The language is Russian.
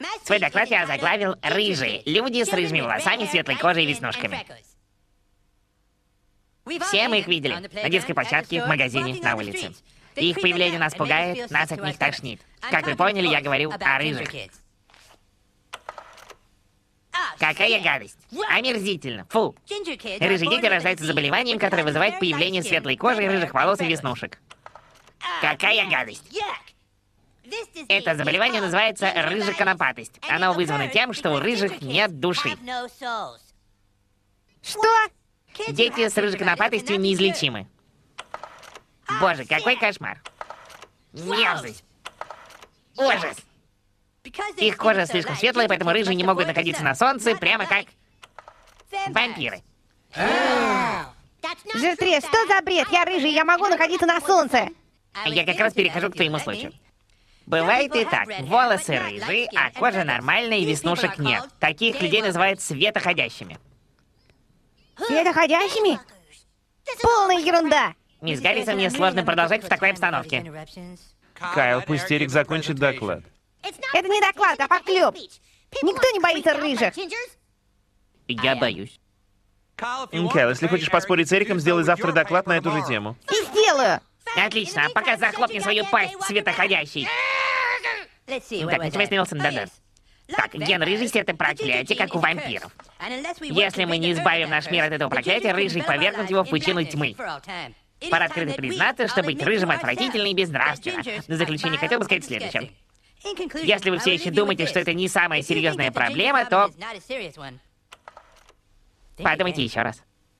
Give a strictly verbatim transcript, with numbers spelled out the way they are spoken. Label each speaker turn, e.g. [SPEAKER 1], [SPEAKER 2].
[SPEAKER 1] Свой доклад я озаглавил «Рыжие. Люди с рыжими волосами, светлой кожей и веснушками». Все мы их видели. На детской площадке, в магазине, на улице. Их появление нас пугает, нас от них тошнит. Как вы поняли, я говорю о рыжих. Какая гадость! Омерзительно! Фу! Рыжие дети рождаются с заболеванием, которое вызывает появление светлой кожи, рыжих волос и веснушек. Какая гадость! Это заболевание называется рыжеконопатость. Оно вызвано тем, что у рыжих нет души.
[SPEAKER 2] Что?
[SPEAKER 1] Дети с рыжеконопатостью неизлечимы. Боже, какой кошмар! Мерзость! Ужас! Их кожа слишком светлая, поэтому рыжие не могут находиться на солнце, прямо как вампиры.
[SPEAKER 2] Жертре, что за бред? Я рыжий, я могу находиться на солнце.
[SPEAKER 1] Я как раз перехожу к твоему случаю. Бывает и так. Волосы рыжие, а кожа нормальная и веснушек нет. Таких людей называют светоходящими.
[SPEAKER 2] Светоходящими? Полная ерунда.
[SPEAKER 1] Мисс Гаррисон, мне сложно продолжать в такой обстановке.
[SPEAKER 3] Кайл, пусть Эрик закончит доклад.
[SPEAKER 2] Это не доклад, а поклёп. Никто не боится рыжих.
[SPEAKER 1] Я боюсь.
[SPEAKER 3] Кайл, если хочешь поспорить с Эриком, сделай завтра доклад на эту же тему.
[SPEAKER 2] И сделаю.
[SPEAKER 1] Отлично, а пока захлопни свою пасть, светоходящий. Так, начинай, Нилсон, да-да. Так, ген рыжести — это проклятие, как у вампиров. Если мы не избавим наш мир от этого проклятия, рыжий повергнут его в пучину тьмы. Пора открыто признаться, что быть рыжим отвратительно и безнравственно. На заключение хотел бы сказать следующее. Если вы все еще думаете, что это не самая серьезная проблема, то подумайте еще раз.